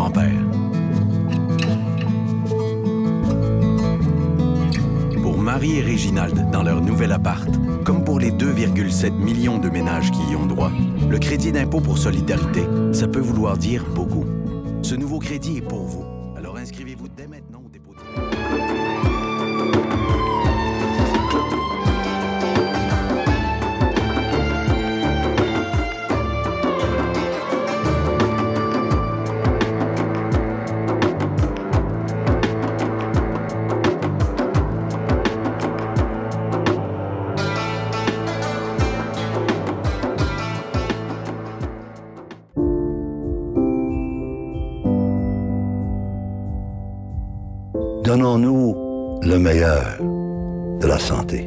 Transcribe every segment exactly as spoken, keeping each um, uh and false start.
grand-père. Pour Marie et Réginald, dans leur nouvel appart, comme pour les deux virgule sept millions de ménages qui y ont droit, le crédit d'impôt pour solidarité, ça peut vouloir dire beaucoup. Ce nouveau crédit est pour vous. Alors inscrivez-vous dès maintenant au dépôt de... Donnons-nous le meilleur de la santé.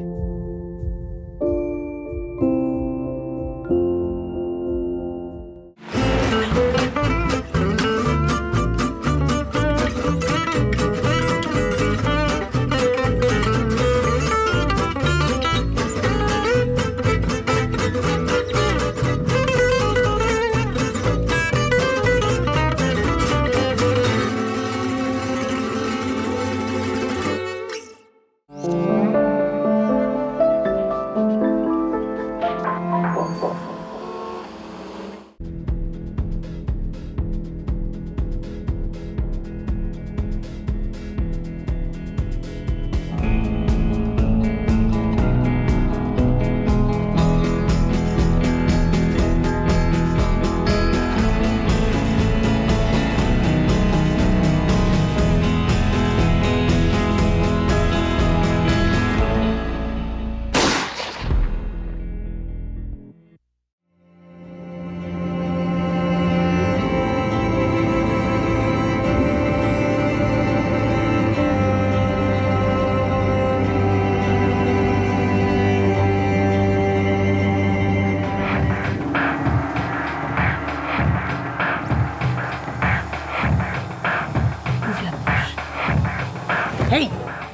Hey!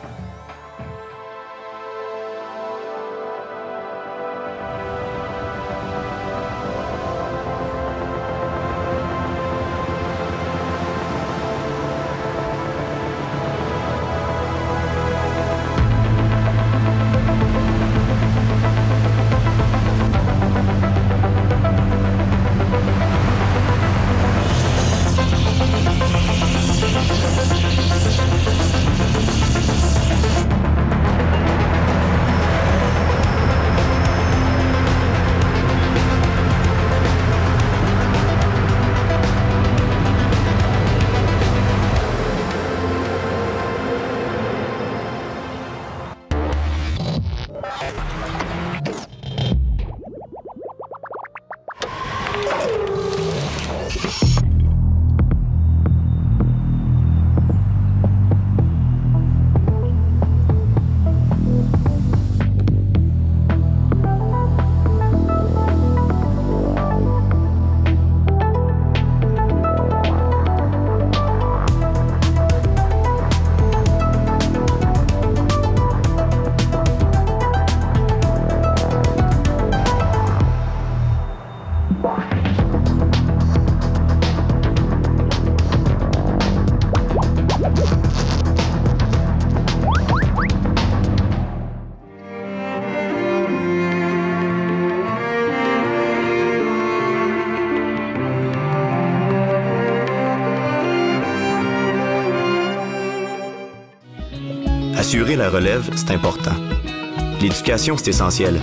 Assurer la relève, c'est important. L'éducation, c'est essentiel.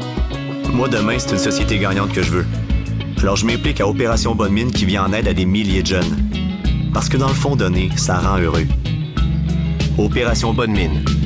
Moi, demain, c'est une société gagnante que je veux. Alors, je m'implique à Opération Bonne Mine qui vient en aide à des milliers de jeunes. Parce que dans le fond, donner, ça rend heureux. Opération Bonne Mine.